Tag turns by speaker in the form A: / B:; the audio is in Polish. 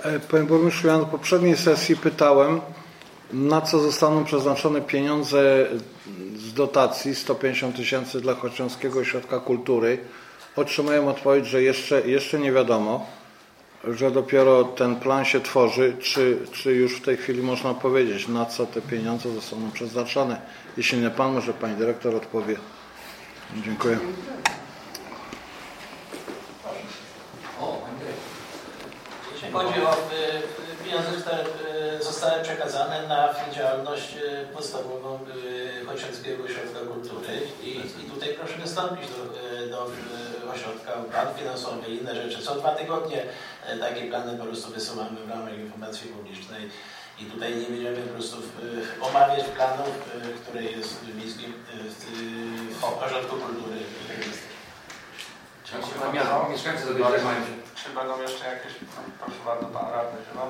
A: Panie burmistrzu, ja na poprzedniej sesji pytałem, na co zostaną przeznaczone pieniądze z dotacji 150 000 dla Chorzowskiego Ośrodka Kultury. Otrzymałem odpowiedź, że jeszcze nie wiadomo, że dopiero ten plan się tworzy. Czy już w tej chwili można powiedzieć, na co te pieniądze zostaną przeznaczone? Jeśli nie pan, może pani dyrektor odpowie. Dziękuję.
B: Jeśli chodzi o pieniądze, które zostały przekazane na działalność podstawową Chorzowskiego Ośrodka Kultury i tutaj proszę wystąpić do ośrodka o plan finansowy i inne rzeczy. Co 2 tygodnie takie plany po prostu wysuwamy w ramach informacji publicznej i tutaj nie będziemy po prostu omawiać planów, które jest w Miejskim Ośrodku Kultury.
C: Czy będą jeszcze jakieś, proszę bardzo, pan radny Zielony?